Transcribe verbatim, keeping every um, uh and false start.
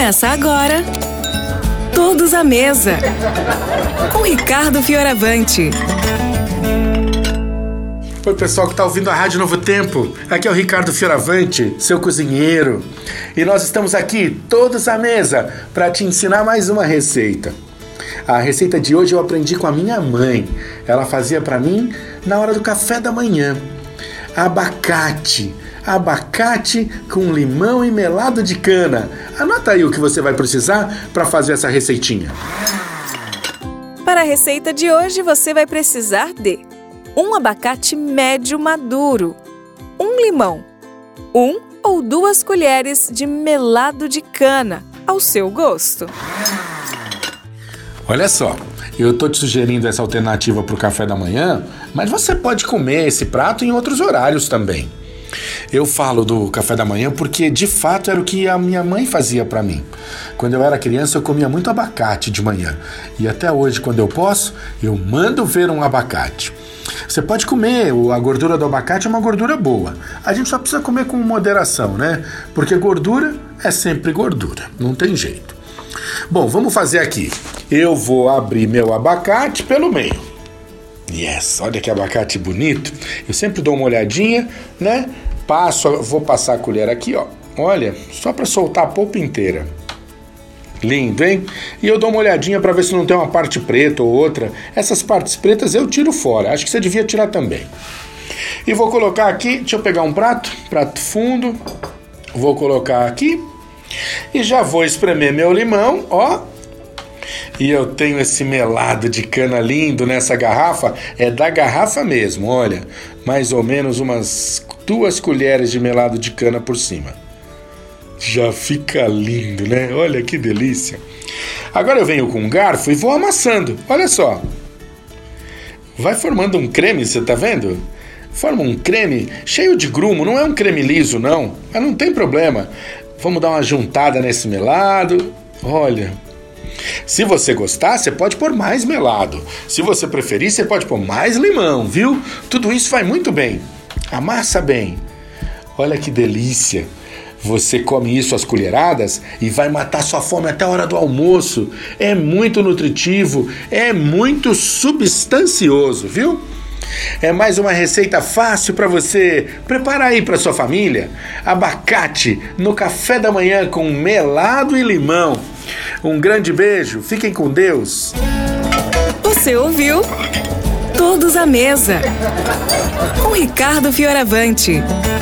Começa agora, Todos à Mesa, com Ricardo Fioravante. Oi, pessoal que está ouvindo a Rádio Novo Tempo. Aqui é o Ricardo Fioravante, seu cozinheiro. E nós estamos aqui, todos à mesa, para te ensinar mais uma receita. A receita de hoje eu aprendi com a minha mãe. Ela fazia para mim na hora do café da manhã. Abacate. Abacate com limão e melado de cana. Anota aí o que você vai precisar para fazer essa receitinha. Para a receita de hoje, você vai precisar de um abacate médio maduro, um limão, um ou duas colheres de melado de cana, ao seu gosto. Olha só, eu estou te sugerindo essa alternativa para o café da manhã, mas você pode comer esse prato em outros horários também. Eu falo do café da manhã porque, de fato, era o que a minha mãe fazia para mim. Quando eu era criança, eu comia muito abacate de manhã. E até hoje, quando eu posso, eu mando ver um abacate. Você pode comer, a gordura do abacate é uma gordura boa. A gente só precisa comer com moderação, né? Porque gordura é sempre gordura, não tem jeito. Bom, vamos fazer aqui. Eu vou abrir meu abacate pelo meio. Yes, olha que abacate bonito. Eu sempre dou uma olhadinha, né? Passo, vou passar a colher aqui, ó. Olha, só para soltar a polpa inteira. Lindo, hein? E eu dou uma olhadinha para ver se não tem uma parte preta ou outra. Essas partes pretas eu tiro fora. Acho que você devia tirar também. E vou colocar aqui, deixa eu pegar um prato, prato fundo. Vou colocar aqui. E já vou espremer meu limão, ó. E eu tenho esse melado de cana lindo nessa garrafa. É da garrafa mesmo, olha. Mais ou menos umas duas colheres de melado de cana por cima. Já fica lindo, né? Olha que delícia. Agora eu venho com um garfo e vou amassando. Olha só. Vai formando um creme, você tá vendo? Forma um creme cheio de grumo. Não é um creme liso, não. Mas não tem problema. Vamos dar uma juntada nesse melado. Olha. Se você gostar, você pode pôr mais melado. Se você preferir, você pode pôr mais limão, viu? Tudo isso vai muito bem. Amassa bem. Olha que delícia. Você come isso às colheradas e vai matar sua fome até a hora do almoço. É muito nutritivo, é muito substancioso, viu? É mais uma receita fácil para você preparar aí para sua família. Abacate no café da manhã com melado e limão. Um grande beijo, fiquem com Deus. Você ouviu Todos à Mesa, com Ricardo Fioravante.